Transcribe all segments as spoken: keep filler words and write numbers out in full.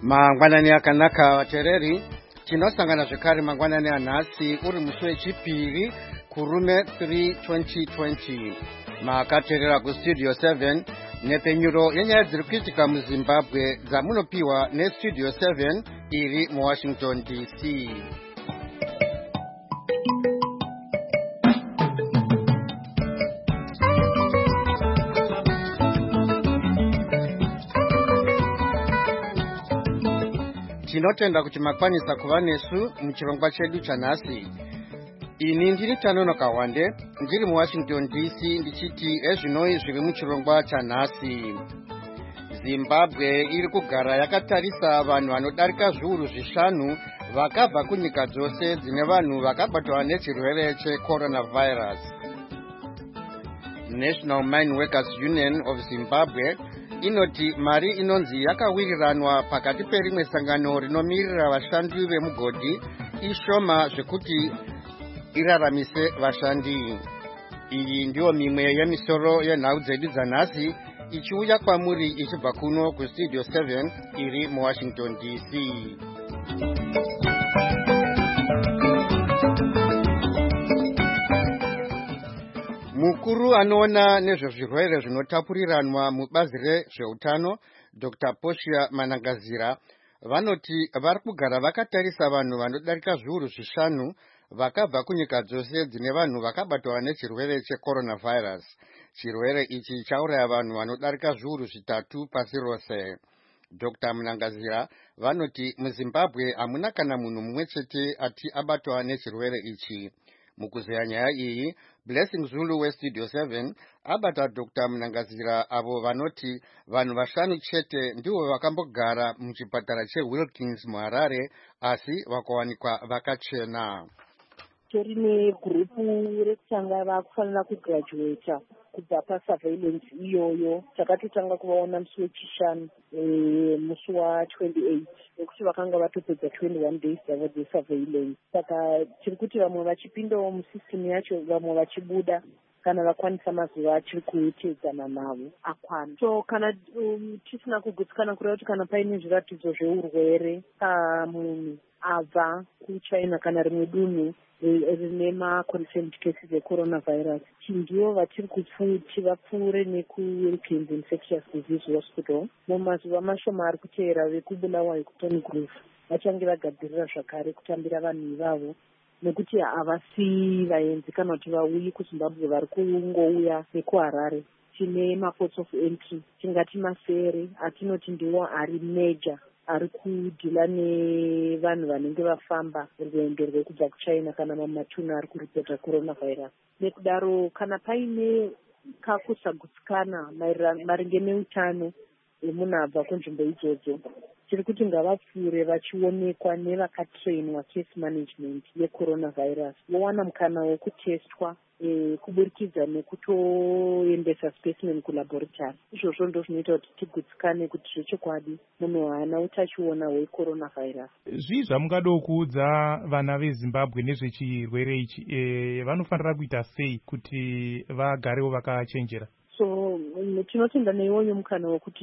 Mangwanani akanaka vatereri, tinosangana zvekare mangwanani anhasi uri musi wechipiri kurume three twenty twenty. Makateerera kustudio seven nepenyuro yenyaya dziri kuitika muZimbabwe dzamunopiwa nestudio seven iri muWashington D C. Tinotenda kuti makwanisa kuva nesu muchirongwa chedu chanhasi. Ini ndiri Tanonoka Wande, ndiri muWashington D C ndichiti ezvinoi zviri muchirongwa chanhasi. Zimbabwe iri kugara yakatarisa vanhu vanodarika zviuru zvishanu vakabva kunyika dzose dzine vanhu vakabatwa nechirwere checoronavirus. National Mine Workers Union of Zimbabwe inoti mari inonzi yakawiriranwa pakati perimwe sangano rinomirira vashandi vemugodhi ishoma zvekuti iraramise vashandi. Iyi ndiyo mimwe yemisoro yenhau dzedu dzanhasi ichiuya kwamuri ichibva kuno kustudio seven iri muWashington D C. Mukuru anoona nezvezvirwere zvinotapuriranwa mubazi rezveutano Doctor Portia Manangazira vanoti vari kugara vakatarisa vanhu vanodarika zviuru zvishanu vakabva kunyika dzose dzine vanhu vakabatwa nechirwere checoronavirus. Chirwere ichi chauraya vanhu vanodarika zviuru zvitatu pasi rose. Doctor Manangazira vanoti muZimbabwe hamuna kana munhu mumwe chete ati abatwa nechirwere ichi. Mukuzeya nyaya iyi, Blessing Zulu westudio seven abata Doctor Manangazira avo vanoti vanhu vashanu chete ndivo vakambogara muchipatara cheWilkins muHarare asi vakawanikwa vakachena. Torine gurupu rekutanga vakufanira kugraduata kubva pasurveillance iyoyo takatotanga kuvaona musi wechishanu musi wa28 nekuti vakanga vatopedza twenty-one days dzavo dzesurveillance. Saka tiri kuti vamwe vachipindawo musystem yacho vamwe vachibuda kana vakwanisa mazuva achiri kuitedzana navo akwana. So kana um, tisina kugutsikana kureva kuti kana paine zviratidzo zveurwere pamunhu abva kuChina kana rimwe dunhu rine ma-confirmed cases ecoronavirus, tindivo vatiri kuti vapfuure nekuWilkins Infectious Disease Hospital. Mumazuva mashoma ari kuteera vekubulawayo yekuTony Groove vachange vagadzirira zvakare kutambira vanhu ivavo nekuti havasi vaenzi kana kuti vauyi kuZimbabwe vari kungouya nekuHarare. Tine maports of entry tingati masere atinoti ndiwo ari major ari kudhila nevanhu vanenge vafamba rwendo rwekubva kuChina kana mamatuna ari kuripota coronavirus. Nekudaro kana paine kakusagutsikana maringe neutano emunhu abva kunzvimbo idzodzo, tiri kuti ngavapfuure vachionekwa nevakatrainwa case management yecoronavirus, vowana mukana wekutestwa e, kuburikidza nekutoendesa specimen kulaboratory. Izvozvo ndo zvinoita kuti tigutsikane kuti zvechokwadi munhu haana utachiona hwecoronavirus. Zvii zvamungado kuudza vana veZimbabwe nezvechirwere ichi, e, vanofanira kuita sei kuti vagarewo vakachenjera? So tinotenda neiwoyo mukana wekuti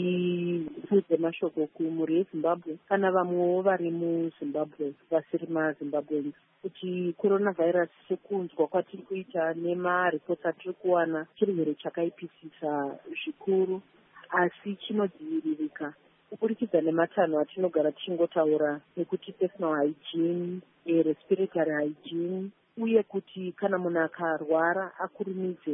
tipfudze mashoko kumhuri yeZimbabwe kana vamwewo vari muZimbabwe vasiri maZimbabweans kuti coronavirus sekunzwa kwatiri kuita nemaripoti atiri kuwana chirwere chakaipisisa zvikuru asi chinodziviririka kuburikidza nematanho atinogara tichingotaura nekuti personal hygiene, respiratory hygiene, uye kuti kana munhu akarwara akurumidze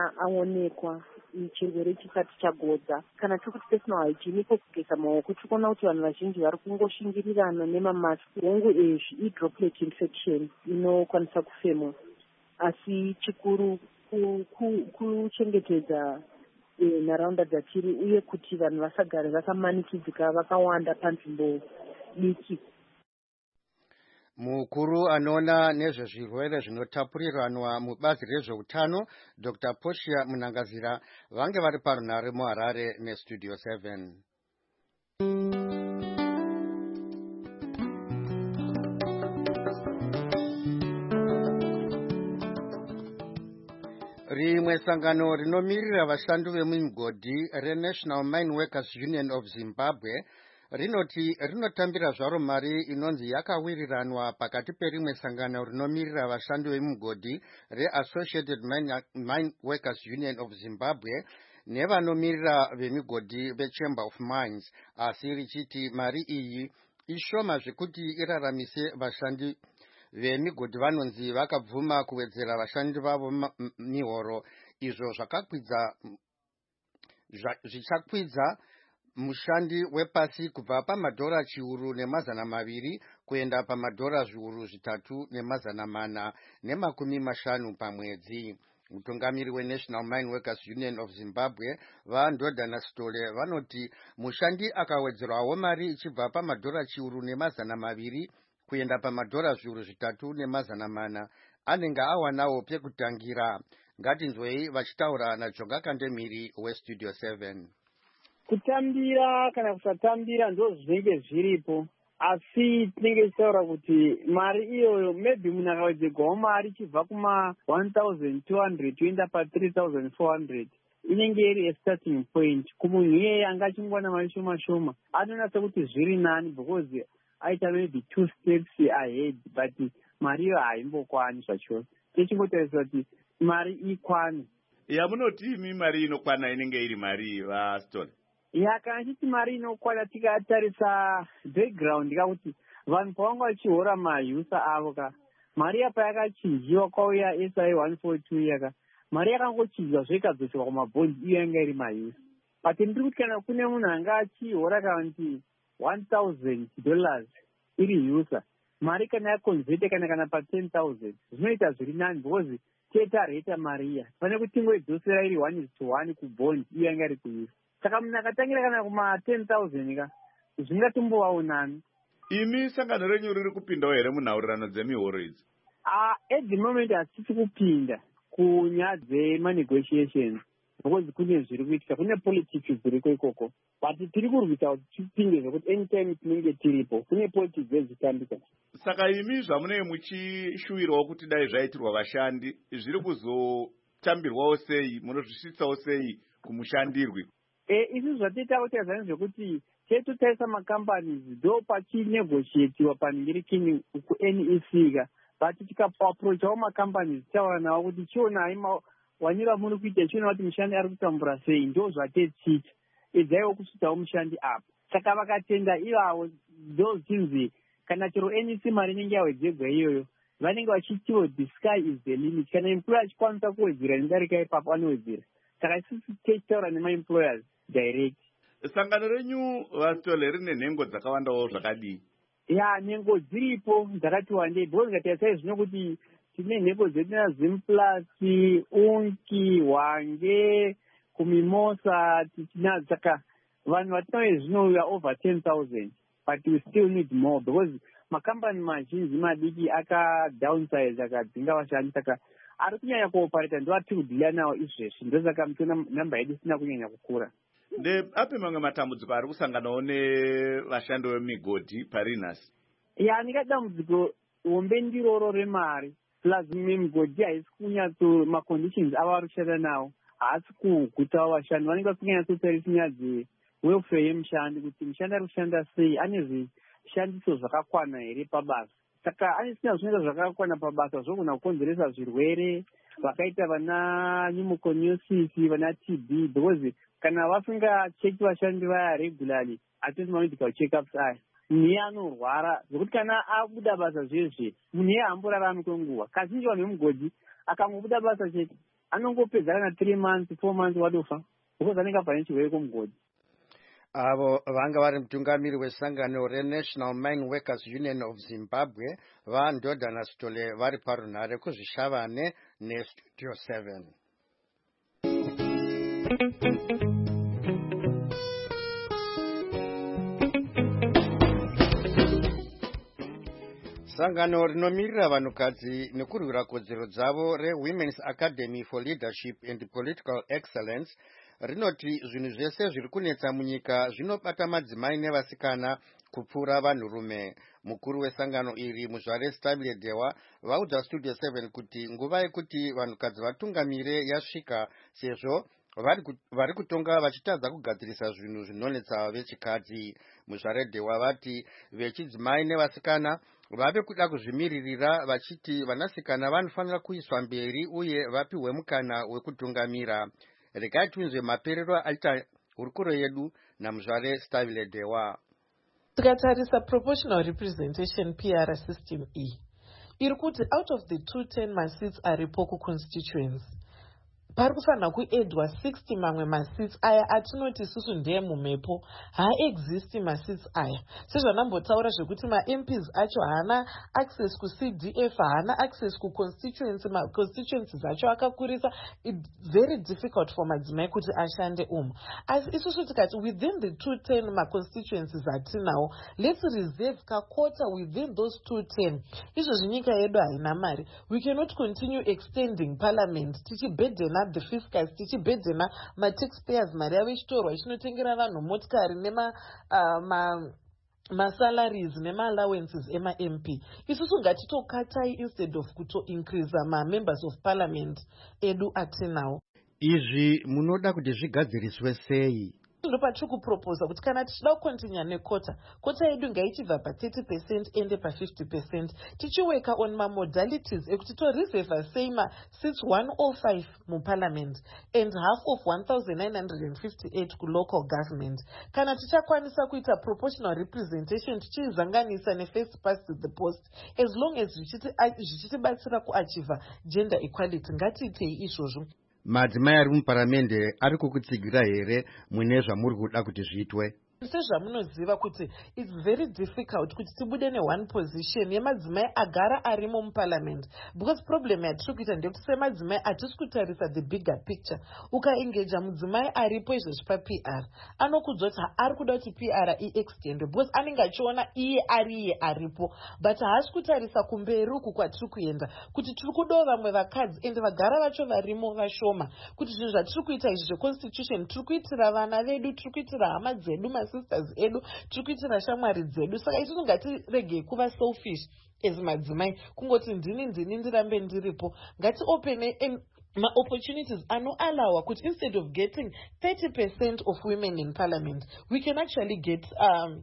aonekwa chirwere chisati chagodza. Kana tiri kuti personal hygiene iko kugeza maoko, tikuona kuti vanhu vazhinji vari kungoshingirirana nemamaski hongu ezvi idroplet infection inokwanisa kufemwa, asi chikuru kuchengetedza nharaunda dzatiri uye kuti vanhu vasagare vakamanikidzika vakawanda panzvimbo diki. Mukuru anoona nezvezvirwere zvinotapuriranwa mubazi rezveutano Doctor Portia Manangazira vange vari parunhare muHarare nestudio seven. Rimwe sangano rinomirira vashandi vemumigodhi reNational Mine Workers Union of Zimbabwe rinoti rinotambira zvaro mari inonzi yakawiriranwa pakati perimwe sangano rinomirira vashandi vemugodhi reassociated mine workers union of Zimbabwe nevanomirira vemigodhi vechamber of mines, asi richiti mari iyi ishoma zvekuti iraramise vashandi vemigodhi vanonzi vakabvuma kuwedzera vashandi vavo mihoro, izvo zvakakwidza zvichakwidza mushandi wepasi kubva pamadhora chiuru nemazana maviri kuenda pamadhora zviuru zvitatu nemazana mana nemakumi mashanu pamwedzi. Mutungamiri weNational Mine Workers Union of Zimbabwe vaNdodha naSitole vanoti mushandi akawedzerwawo mari ichibva pamadhora chiuru nemazana maviri kuenda pamadhora zviuru zvitatu nemazana mana anenge awanawo pekutangira. Ngatinzwei vachitaura naJonga Kandemiri weStudio seven. Kutambira kana kusatambira ndo zvinenge zviripo, asi tinenge tichitaura kuti mari iyoyo maybe munhu akawedzerwawo mari ichibva kuma one thousand two hundred toenda pa three thousand four hundred inenge iri starting point kumunhu iyeye anga achingwana mari shoma shoma, anonatsa kuti zviri nani because aita maybe two steps ahead, but mari iyo haimbokwani zvachose. Techingotarisira kuti mari ikwane. Yamunoti imi mari inokwana inenge iri mari vaSitole? Ya, kana chiti mari inokwana tikatarisa background kakuti vanhu pavanga vachihora mahyusa avo ka mari yapa yakachinjiwa kwauya S I one forty-two yaka mari yakangochinjwa zvikadzoserwa kumabhondi iyo yanga iri mahyusa. But ndiri kuti kana kune munhu anga achihora kana kuti one thousand dollars iri hyusa, mari kana yakonzete kana kana pa ten thousand zvinoita zviri nani because tetareta mari iya pane kuti tingoidzosera iri one is to one kubhondi iyo yanga iri kuhyusa. Saka munhu akatangira kana kuma ten thousand ka zvingatombovawo nani. Imi sangano renyu riri kupindawo here munhaurirano dzemihoro idzi? Ah, at the moment hatisi kupinda kunyaya dzemanegotiations because kune zviri kuitika, kune politics dziriko ikoko, but tiri kurwisa kuti tipinde zvekuti anytime tinenge tiripo kune politics dzezvitambika. Saka imi zvamunenge muchishuwirawo kuti dai zvaitirwa vashandi zviri kuzotambirwawo sei, munozvisvitsawo sei kumushandirwi? E, isi zvatiita kuti azvani zvekuti tetotarisa macompanies ndo pachinegotiatiwa paningirikini kuN E C ka, but tikaapproachawo macompanies tichaura nawo kuti chionai wanira muri kuita, chiona kuti mushandi ari kutambura sei, ndo zvatetiita edzaiwo kusvitsawo mushandi apa. Saka vakatenda ivavo ndo zvinzi kana chero N E C mari inenge yawedzerwa iyoyo vanenge vachitiwo the sky is the limit, kana employer achikwanisa kuwedzera nendarika ipapo anowedzera. Saka isisi tichitaura nemaemployers direct. Sangano renyu vaSitole rine nhengo dzakawandawo zvakadii? Ya, nhengo dziripo dzakati wandei, because ngatiasai zvino kuti tine nhengo dzedu naZimplus, Unki, Hwange, Kumimosa, tichinadzo. Saka vanhu vatinauye zvino we are over ten thousand, but we still need more because makambani mazhinji madiki aka downsize akadzinga vashandi, saka ari kunyanya kuoparata ndo atiri kudhila nawo izvezvi, ndo saka mutona namba yedu isina kunyanya kukura. Nde ape mamwe matambudziko ari kusanganawo nevashandi vemigodhi parinhasi? Ya, nika dambudziko hombe ndiroro remari plus migodhi haisi kunyatso maconditions ava vari kushanda nawo haasi kugutawo vashandi, vanenge vari kunyanyatsotarisa nyaya dzewelfare yemushandi kuti mushandi ari kushanda sei, ane zvishandiso zvakakwana here pabasa. Saka anisina zvinoita zvakakwana pabasa zvogona kukonzeresa zvirwere vakaita vana pneumoconiosis, vana T B, because kana vasingacheki vashandi vaya regularly hatisi medical checkups aya, munhu iye anorwara zvokuti kana abuda basa zvezve munhu iye haamborarami kwenguva. Kazhinji vanhu vemugodhi akangobuda basa chete anongopedza kana three months four months wadofa because anenge abva nechirwere kwomugodhi. Avo vanga vari mutungamiri wesangano reNational Mine Workers Union of Zimbabwe vaNdodha naSitole vari parunhare kuzvishavane neStudio seven. Sangano rinomirira vanhukadzi nekurwira kodzero dzavo reWomen's Academy for Leadership and Political Excellence rinoti zvinhu zvese zviri kunetsa munyika zvinobata madzimai nevasikana kupfuura vanhurume. Mukuru wesangano iri Muzvare Stabile Dewa vaudza Studio seven kuti nguva yekuti vanhukadzi vatungamire yasvika, sezvo vari kutonga vachitadza kugadzirisa zvinhu zvinonetsa vechikadzi. Muzvaredhewa vati vechidzimai nevasikana vave kuda kuzvimiririra vachiti vanasikana vanofanira kuiswa mberi uye vapiwe mukana wekutungamira. Regai tunzwe maperero aita hurukuro yedu namuzvare Stavile Dewa. Tikatarisa proportional representation P R system iyi iri kuti out of the two ten maseats aripo kuconstituency pari kufanira kuedwa sixty mamwe maseats aya atinoti isusu ndeye mumhepo haaexisti maseats aya sezvanambotaura zvekuti ma-M Ps acho haana access ku-C D F, haana access ku-constituency, ma-constituencies acho akakurisa. It's very difficult for madzimai kuti ashande umu. Asi isusu tikati within the two ten ma-constituencies atinawo, let's reserve kakota within those two ten. Izvozvi nyika yedu haina mari. We cannot continue extending parliament tichibhedhena the fiscus tichibhedhena ma-taxpayers mari yavo ichitorwa ichinotengera vanhu motikari nema uh, ma masalaries nema-allowances ema-M P. Isusu ngatitokatai instead of kutoincreasa ma-members of parliament edu atinawo. Izvi munoda kuti zvigadziriswe sei? Ndo patiri kuproposa kuti kana tichida kukontinya nekota, kota yedu ngaichibva pa-thirty percent ende pa-fifty percent tichiweka on ma-modalities ekuti toreserva sei ma-seats one oh five muparliament and half of one thousand nine hundred fifty-eight kulocal government. Kana tichakwanisa kuita proportional representation tichizanganisa ne-first past the post, as long as zvichitibatsira kuachiva gender equality, ngatiitei izvozvo. Madzimai ari muparamende ari kukutsigira here mune zvamuri kuda kuti zviitwe? Sezvamunoziva kuti it's very difficult kuti tibude ne-one position yemadzimai agara arimo muparliament, because problem yatiri kuita ndekuti semadzimai hatisi kutarisa the bigger picture. Ukaengeja mudzimai aripo izvezvi pa-P R anokudzwa kuti ari kuda kuti P R i-extendwe because anenge achiona iye ari iye aripo, but haasi kutarisa kumberi uku kwatiri kuenda kuti tiri kudawo vamwe vakadzi ende vagara vacho varimo vashoma, kuti zvinhu zvatiri kuita izvi zveconstitution tiri kuitira vana vedu, tiri kuitira hama dzedu, sisters edu, tiri kuitira shamwari dzedu. Saka isusu ngatiregei kuva selfish as madzimai kungoti ndini ndini ndirambe ndiripo. Ngati opene ma-opportunities anoalawa kuti instead of getting thirty percent of women in parliament we can actually get um,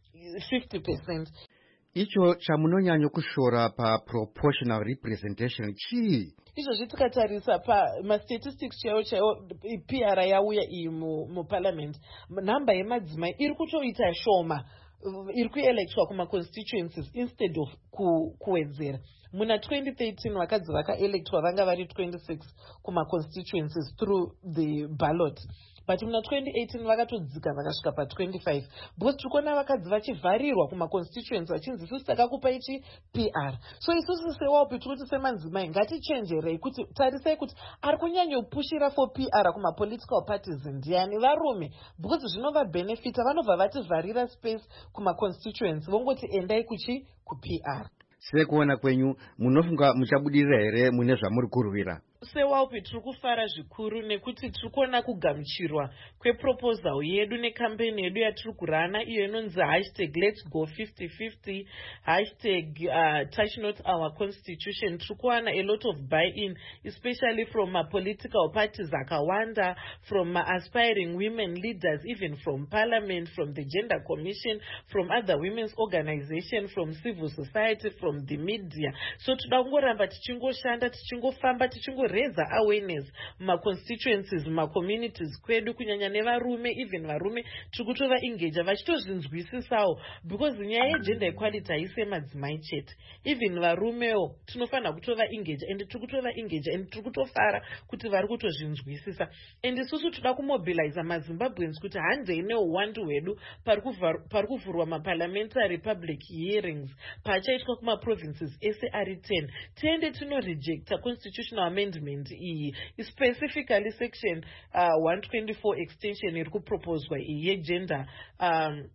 fifty percent. Icho chamunonyanyo kushora pa proportional representation chii? Izvozvi tikatarisa pamastatistics chaiwo chaiwo P R yauya iyi muparliament, nhamba yemadzimai iri kutoita shoma, iri kuelectwa kuma-constituencies instead of kuwedzera. Muna twenty thirteen vakadzi vakaelectwa vanga vari twenty-six kuma-constituencies through the ballot, but muna twenty eighteen vakatodzika vakasvika pa-twenty-five because tiri kuona vakadzi vachivharirwa kuma-constituencies vachinzi isusu takakupa ichi P R. So isusu sewaupi tiri kuti semadzimai ngatichenjerei kuti tarisei kuti ari kunyanyopushira for P R kuma-political parties ndiani? Varume, because zvinovabhenefita, vanobva vativharira space kuma-constituencies vongoti endai kuchi ku-P R. Sekuona kwenyu munofunga muchabudirira here mune zvamuri kurwira? Sewaupi tiri kufara zvikuru nekuti tiri kuona kugamuchirwa kweproposal yedu nekampeni yedu yatiri kurana, iyo inonzi hashtag let's go fifty fifty, hashtag uh, touch not our constitution. Tiri kuwana a lot of buy-in, especially from ma-political parties akawanda, from ma-aspiring women leaders, even from parliament, from the gender commission, from other women's organizations, from civil society, from the media. So toda kungoramba tichingoshanda, tichingofamba, tichingo raise awareness ma-constituencies, ma-communities kwedu, kunyanya nevarume, even varume tiri kutova engage vachitozvinzwisisawo, because nyaya yegender equality haise madzimai chete, even varumewo tinofanira kutova engage and tiri kutova engage and tiri kutofara kuti vari kutozvinzwisisa. And isusu toda kumobilize mazimbabweans kuti handei neuwandu hwedu pari kuvhurwa ma-parliamentary public hearings pachaitwa kuma-provinces ese ari ten, tiende tinorejecta constitutional amendment iyi, specifically section uh, one twenty-four extension iri kuproposwa iyi yegender um,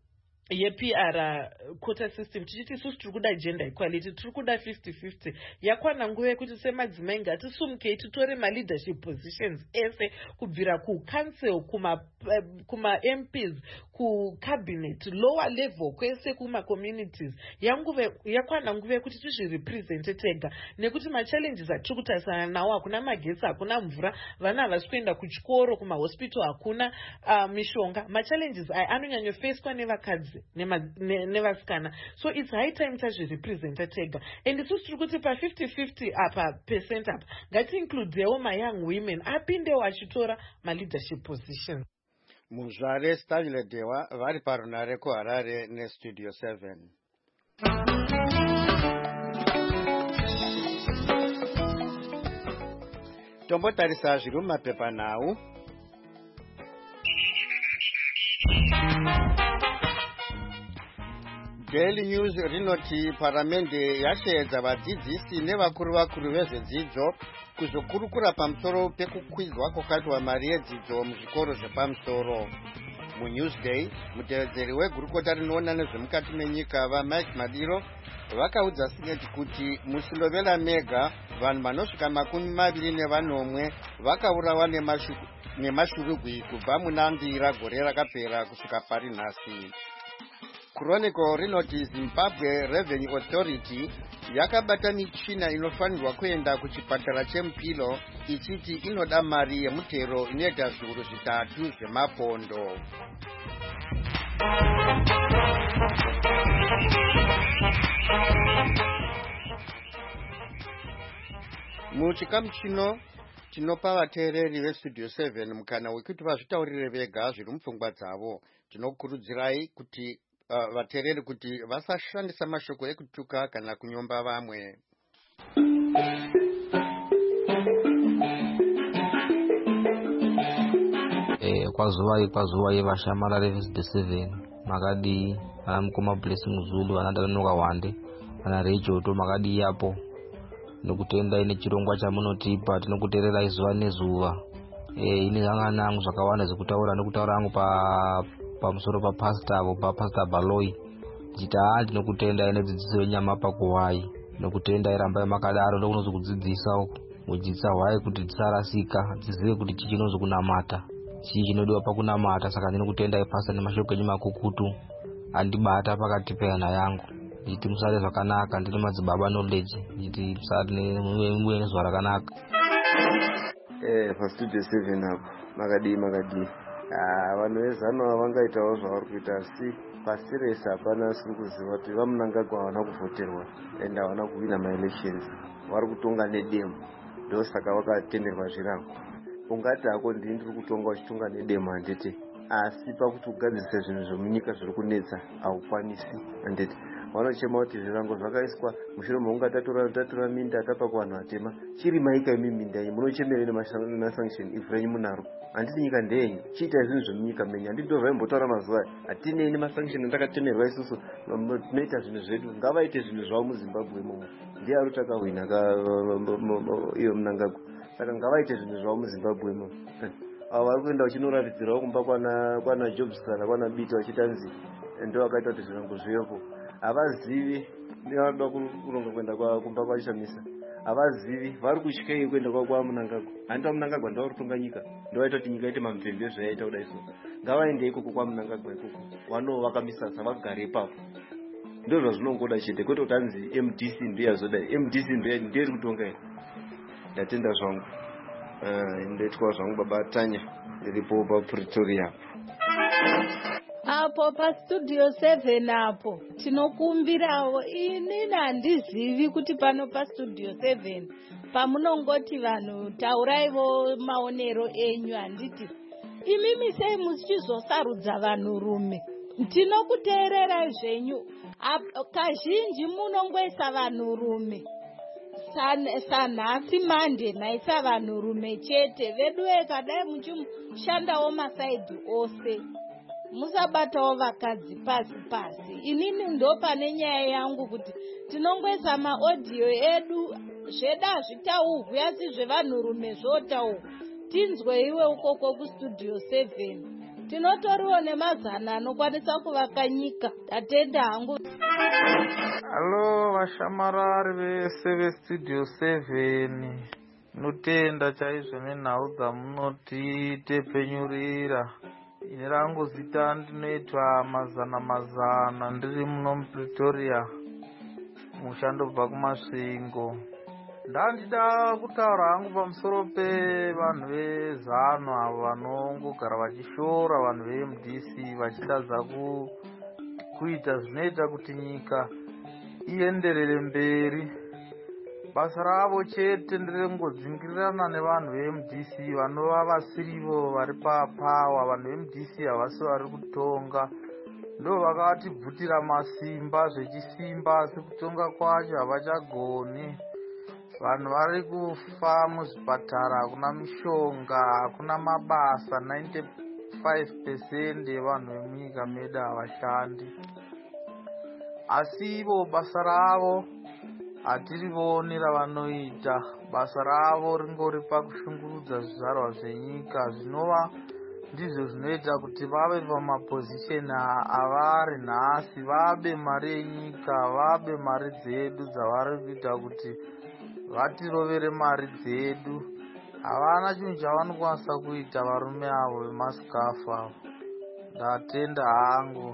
yeP R quota system tichiti isusu tiri kuda gender equality, tiri kuda fifty fifty. Yakwana nguva yekuti semadzimai ngatisumukei titore maleadership positions ese kubvira kucouncil, kuma kuma M Ps, kucabinet, lower level, kwese kuma communities. Yanguve yakwana nguva yekuti tizvirepresente tega, nekuti machallenges atiri kutarisana nawo, hakuna magetsi, hakuna mvura, vana havasi kuenda kuchikoro, kumahospital hakuna uh, mishonga. Machallenges aya anonyanyofacwa nevakadzi nevasikana. So it's high time tazvirepresenta tega. And isusu tiri kuti pa fifty fifty apa percent apa ngatiincludewo ma-young women apindewo achitora ma-leadership positions. Muzvare Stanley Dewa vari parunare kuHarare neStudio seven. Tombotarisa zviri mumapepa nhau. Daily News rinoti paramende yasheedza vadzidzisi nevakuru vakuru vezvedzidzo kuzokurukura pamusoro pekukwizwa kwakaitwa mari yedzidzo muzvikoro zvepamusoro. MuNewsday, mutevedzeri wegurukota rinoona nezvemukati menyika vaMike Madiro vakaudza Sineti kuti musilovela mega vanhu vanosvika makumi maviri nevanomwe vakaurawa nemashurugwi kubva munambira gore rakapera kusvika pari nhasi. Chronicle rinoti Zimbabwe Revenue Authority yakabata michina inofanirwa kuenda kuchipatara cheMupilo ichiti inoda mari yemutero inoita zviuru zvitatu zvemapondo. Muchikamu chino tinopa vateereri veStudio seven mukana wekuti vazvitaurire vega zviri mupfungwa dzavo. Tinokurudzirai kuti Uh, vateereri kuti vasashandisa mashoko ekutuka kana kunyomba vamwe. Eh kwazuva kwazuva yevashamara reStudio seven makadi ana mukoma Blessing Zulu ana Ndanoka Wande ana Rachel to makadi yapo nokutenda ine chirongwa chamunotipa tinokuteerera izuva nezuva. Eh ine zvanganangu zvakawanda zvekutaura nekutaura angu pa pamusoro pa pastor avo pa pastor Baloi chita andi nokutenda ine dzidziso yenyama pakuwai nokutenda iramba makadaro ndokunozo kudzidzisa mudzidzisa wai kuti dzisarasika dzizive kuti chichi chinozo kunamata chichi chinodiwa pakunamata. Saka ndinokutenda ipastor nemashoko enyu makukutu andibata pakati pehana yangu nditi musare zvakanaka ndine madzibaba knowledge nditi musare nemwe nezwa rakanaka. Eh paStudio seven apo makadi makadi Ah, vanhu vezano vangaitawo zvavari kuita asi pasiresa hapana siri kuziva kuti vaMunangagwa havana kuvhoterwa ende havana kuwina maelections, vari kutonga nedemo, ndosaka vakatenderwa zvirango. Ungati hako ndini ndiri kutonga uchitonga nedemo handiti, asi pakuti ugadzirisa zvinhu zvomunyika zviri kunetsa haukwanisi handiti. Vanochema kuti zvirango zvakaiswa mushure mokunga tatora tatora minda tapa kuvanhu vatema, chiri maika imi minda iyi munochemera nemasanction ifrenyu munaro. Handiti nyika ndeyenyu, chiita zvinhu zvomunyika menyu. Handiti ndobva imbotaura mazuva hatinei nemasanction andakatemerwa isusu, tinoita zvinhu zvedu, ngavaite zvinhu zvavo muZimbabwe imomo. Ndiye ari takahwina iyo Mnangagwa, saka ngavaite zvinhu zvavo muZimbabwe imomo. Avo vari kuenda vachinoratidzirawo kumba kwana kwana Jobs kana kwana Biti vachitanzi ndo vakaita kuti zvirango zvivepo. Havazivi nevanoda kuronga kuenda kumba kwaChamisa, havazivi vari kutyei kuenda kwa Mnangagwa. Handiti Mnangagwa ndo kutonga nyika, ndo vaita kuti nyika ite mamvembe zvayaita kudai so. Ngavaende ikoko kwa Mnangagwa ikoko, vanova misasa vagare ipapo. Ndo zvazvinongoda chete, kwete kuti anzi M D C ndiye azodai. M D C ndiye iri kutonga ine. Ndatenda zvangu. Uh, ndoitwa zvangu baba Tanya iripo paPretoria. Apo paStudio seven apo tinokumbirawo, inini handizivi kuti pano paStudio seven pamunongoti vanhu tauraivo maonero enyu, handiti imimi sei muchizosarudza vanhu rume. Tinokuteererai zvenyu, kazhinji munongoisa vanhu rume sanhasi mande maisa vanhu rume chete. Vedu ekadai muchishandawo masaidhi ose, musabatawo vakadzi pasi pasi. Inini ndo pane nyaya yangu kuti tinongoisa maaudio edu zvedu hazvitaurwi asi zvevanhu rume zvotaurwa. Tinzwe iwe ukoko kuStudio seven tinotoriwo nemazana anokwanisa kuvaka nyika. Tatenda hangu. Halo vashamarari vese vestudio seven, notenda chaizvo nenhau dzamunotipenyurira. Ine rangu zita ndinoitwa mazana mazana, ndiri muno muPretoria, mushando bva kumasvingo. Ndandida kutaura hangu pamusoro pevanhu vezano avo vanongogara vachishora vanhu veM D C vachitadza ku kuita zvinoita kuti nyika ienderere mberi. Basa ravo chete nderekungodzingirirana nevanhu veM D C vanova vasirivo vari papawa. Vanhu veM D C havasi vari kutonga, ndo vakatibvutira masimba zvechisimba, asi kutonga kwacho havachagoni. Vanhu vari kufa muzvipatara, hakuna mishonga, hakuna mabasa. ninety-five percent yevanhu vemunyika medu havashandi, asi ivo basa ravo hatirivoni ravanoita. Basa ravo ringori pakushungurudza zvizvarwa zvenyika, zvinova ndizvo zvinoita kuti vave pamapozisheni avari nhasi, vabe mari yenyika, vabe mari dzedu dzavari kuita kuti vatirovere mari dzedu. Havana chinhu chavanokwanisa kuita varume avo vemasikafu avo. Ndatenda hangu.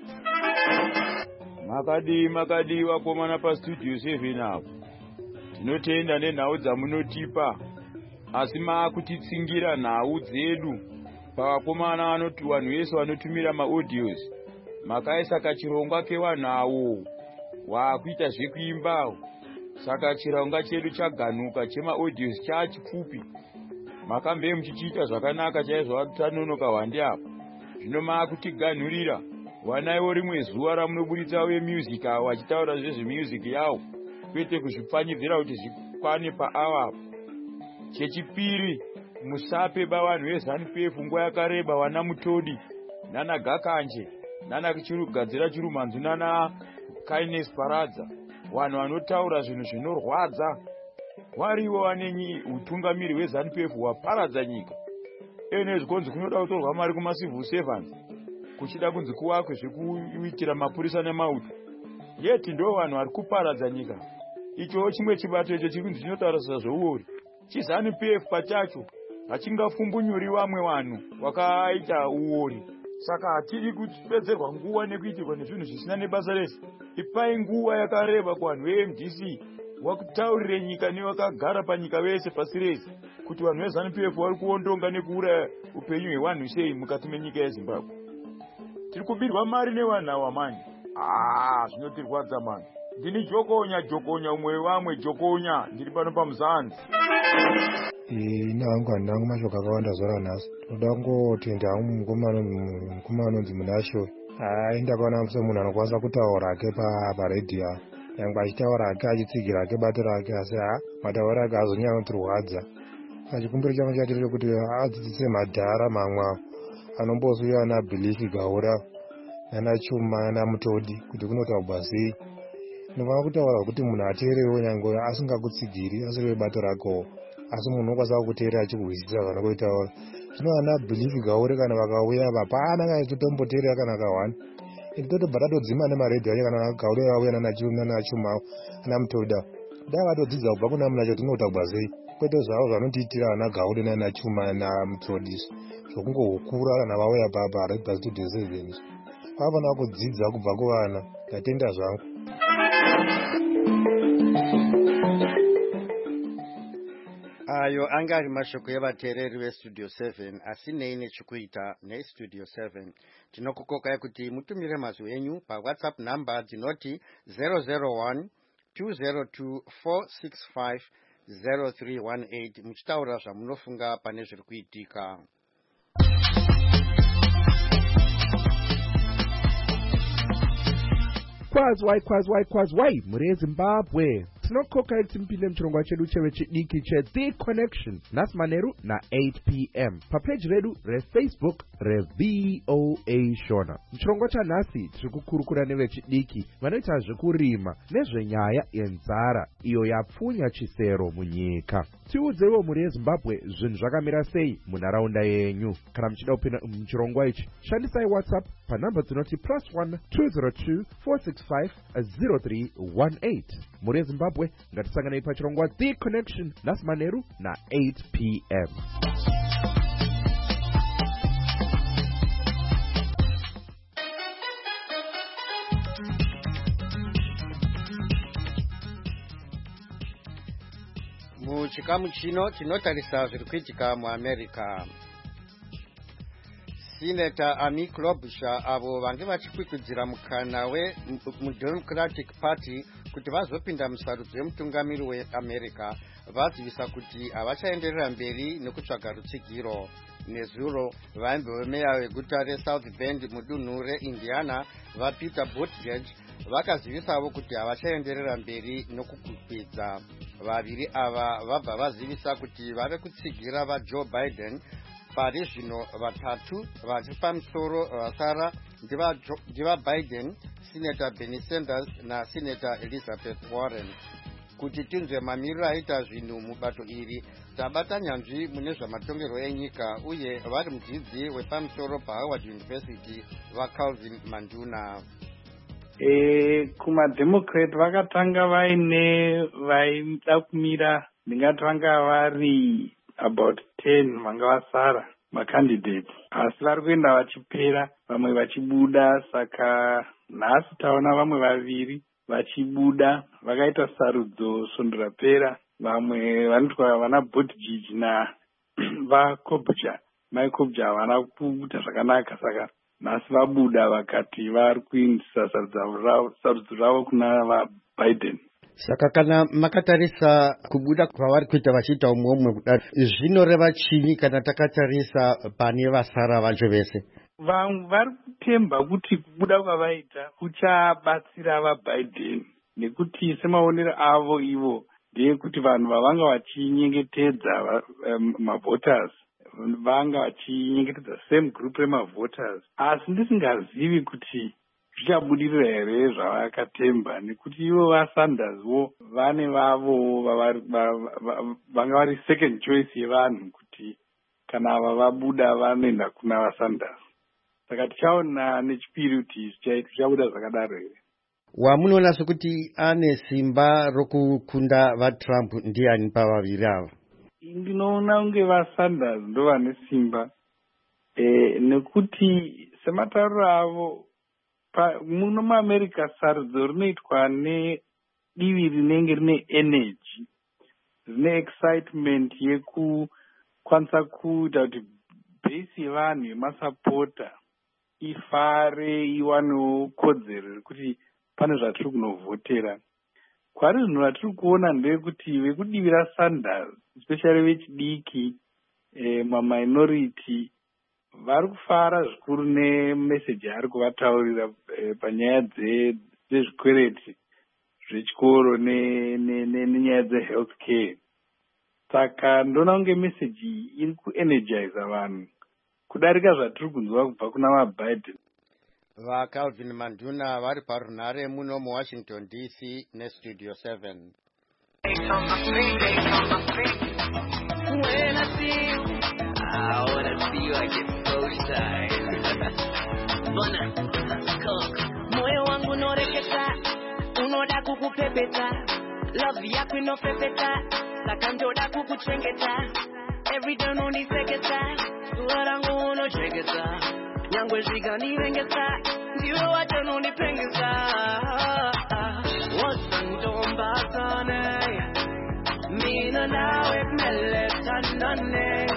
Makadi makadi wakomana pastudio seven apo. Tinotenda nenhau dzamunotipa, asi maakutitsingira nhau dzedu pavakomana vanoti vanhu vese vanotumira maaudios. Makaisa kachirongwa kevanhu avo waakuita zvekuimba. Saka chirongwa chedu chaganuka chemaaudios chachipfupi. Makambe muchichiita zvakanaka chaizvo tanonoka hwande apo. Zvino maakutiganhurira. Wanaiwo rimwe zuva ramunoburitsa vemusic avo vachitaura zvezvemusic yavo, kwete kuzvipfanyidzira kuti zvikwane paava. Chechipiri, musape bavanhu veZANU-P F nguva yakareba vana Mutodi nana Gakanje nana chirugadzira chirumanzu nana Kindness Paradza, vanhu vanotaura zvinhu zvinorwadza. Wariwo vanenyi utungamiri hweZANU-P F hwaparadza nyika. Ene zvikonzi kunoda kutorwa mari kumacivil servants, kuchida kunzi kuwakwe zvekuitira mapurisa nemauto. Yeti ndo vanhu vari kuparadza nyika. Icho chimwe chibato icho chiri kunzi chinotaurasa zvouori. ChiZANU-P F pachacho hachingafumbunuri vamwe vanhu vakaita uori. Saka hatiri kupedzerwa nguva nekuitirwa nezvinhu zvisina nebasa rese. Ipai nguva yakareba kuvanhu veM D C vakutaurire nyika nevakagara panyika vese pasi rese kuti vanhu veZANU-P F vari kuondonga nekuuraya upenyu hwevanhu sei mukati menyika yeZimbabwe. Tiri kubirwa mari nevanhu ava mani. Ah, zvinotirwadza mani. Ndini Jokonya Jokonya umwe wevamwe Jokonya, ndiri pano paMuzanzi. Eh, nangu anangu mashoka akawanda zora nhasi. Toda kungotenda hangu mukomana unonzi Munasho. Ah, ndakaona musi munhu anokwanisa kutaura ake paredhiyo. Nyangwe achitaura ake achitsigira ake bato rake, asi ha matauro ake hazonyanya kutirwadza. Chikumbiro changu chatiri kuti adzidzise madhara mamwe anombozuya ana Belief Gaura nana Chuma nana Mutodi kuti kunotaurwa sei. Ndinofanira kutaura kuti munhu ateerewo nyangwe asingakutsigiri asiri webato rako, asi munhu unokwanisa kukuteerera achikuzwisisa zvanokuitaura. Zvino ana Belief Gaura kana vakauya apa hapana kana chitomboteerera kana kahwani. Totobva tatodzima nemaredhiyo acho kana Gaura vauya nana Chuma nana Mutodi. Dai vatodzidza kubva kuna Munacho tinotaurwa sei, kwete zvavo zvanotiitira ana Gaura nana Chuma nana Mutodi zvokungohukura kana vauya papa red bus studio seven. Vanofanira kudzidza kubva kuvana. Ndatenda zvangu. Ayo anga ari mashoko evateereri vestudio seven, asi nei nechikuita nestudio seven. Tinokukokai kuti mutumire mazwi enyu paWhatsApp number dzinoti zero zero one two zero two four six five zero three one eight muchitaura zvamunofunga pane zviri kuitika. Kwazwai kwazwai kwazwai muri eZimbabwe, tinokoka timpinde muchirongwa chedu chevechidiki cheThe Connection nhasi manheru na-eight p m papeji redu refacebook reV O A Shona. Muchirongwa chanhasi tiri kukurukura nevechidiki vanoita zvekurima nezvenyaya yenzara iyo yapfunya chisero munyika. Tiudzewo mhuri yeZimbabwe zvinhu zvakamira sei munharaunda yenyu. Kana muchida kupinda muchirongwa ichi, shandisai WhatsApp panhamba dzinoti plus one two zero two four six five zero three one eight. Mhuri yeZimbabwe, ngatisanganei pachirongwa The Connection nhasi manheru na-eight p m. muchikamu chino tinotarisa zviri kuitika muamerica. Senator Amy Klobuchar avo vange vachikwikwidzira mukana weMudemocratic Party kuti vazopinda musarudzo yemutungamiri weAmerica vazivisa kuti havachaenderera mberi nekutsvaga rutsigiro. Nezuro vaimbe vemeya weguta reSouth Bend mudunhu reIndiana vaPeter Buttigieg vakazivisavo kuti havachaenderera mberi nokukwikwidza. Vaviri ava vabva vazivisa kuti vave kutsigira vaJoe Biden. Pari zvino vatatu vari pamusoro vasara ndiva Biden, Senator Bernie Sanders naSenator Elizabeth Warren. Kuti tinzwe mamiriro aita zvinhu mubato iri, tabata nyanzvi mune zvamatongerwo enyika uye vari mudzidzi wepamusoro paHoward University vaCalvin Manduna. E, kumademocrat vakatanga vaine vaida kumira, ndingatanga vari about ten vanga vasara macandidates, asi vari kuenda vachipera, vamwe vachibuda. Saka nhasi taona vamwe vaviri vachibuda, vakaita sarudzo svondo rapera. Vamwe vanotwa vana Buttigieg na vaKlobuchar, Mike Klobuchar havana kuita zvakanaka, saka nhasi vabuda vakati vari kuindisa sarudzo ravo kuna vaBiden. Saka kana makatarisa kubuda kwavari kuita vachiita umwe umwe kudaro, zvinoreva chinyi kana takatarisa pane vasara vacho vese? Vamwe vari kutemba kuti kubuda kwavaita kuchabatsira vaBiden, nekuti semaonero avo ivo ndeyekuti vanhu vavanga vachinyengetedza mavoters vanga vachinyengetedza same group remavoters, asi ndisingazivi kuti zvichabudirira here zvavakatemba, nekuti ivo vaSanderswo vane vavo vanga vari second choice yevanhu kuti kana ava vabuda vanoenda kuna vaSanders. Saka tichaona nechipiri kuti zvichabuda zvakadaro here. Wamunoona sekuti ane simba rokukunda vaTrump ndiani pavaviri ava? Ndinoona kunge vaSanders ndo vane simba, e, nekuti sematauriro avo muno muAmerica sarudzo rinoitwa nedivi rinenge rine energy, rine excitement yekukwanisa kuita kuti base yevanhu yemasapota ifare, iwanewo kodzero rekuti pane zvatiri kunovhotera. Kwari zvinhu vatiri kuona ndeyekuti vekudivi raSanders, especially vechidiki, eh, maminority, vari kufara zvikuru nemeseji ari kuvataurira e, panyaya dzezvikwereti zvechikoro nenyaya dzehealth care. Saka ndona kunge meseji iri kuenergize vanhu kudarika zvatiri kunzwa kubva kuna vaBiden. VaCalvin Manduna vari parunhare muno muWashington D C neStudio seven. I wanna see you, I get so shy. Bona, coke. Moyo wangu noreketa, unoda kukupepeta. Love yako inofepeta, saka ndoda kukuchengeta. Every day unoniseketa, zuwa langu unochengeta. Nyangwe zvikanirengesa, ndiwe wacho unonipengesa. Wasandomba sana, mina nawe kumeletana.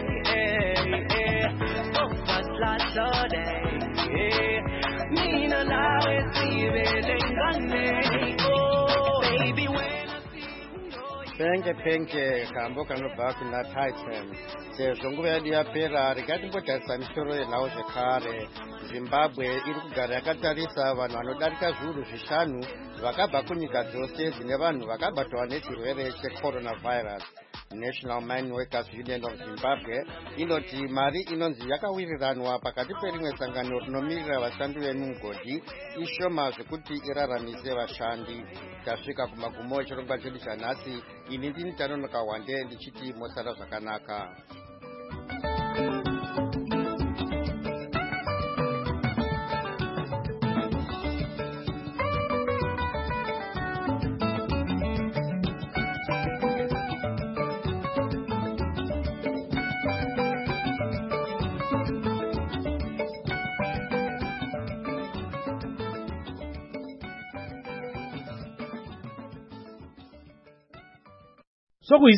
Last day, me and now it's even oh, baby, when I see you, penge penge kambo kanobva kuna Titan. Sezvo nguva yedu yapera, regai timbotarisa misoro yenhau zvekare. Zimbabwe iri kugara yakatarisa vanhu vanodarika zviuru zvishanu vakabva kunyika dzose dzine vanhu vakabatwa nechirwere checoronavirus. National Mine Workers Union of Zimbabwe inoti mari inonzi yakawiriranwa pakati perimwe sangano rinomirira vashandi vemugodhi ishoma zvekuti iraramise vashandi. Tasvika kumagumo echirongwa chedu chanhasi. Ini ndini Tanonoka Wande ndichiti mosara zvakanaka. So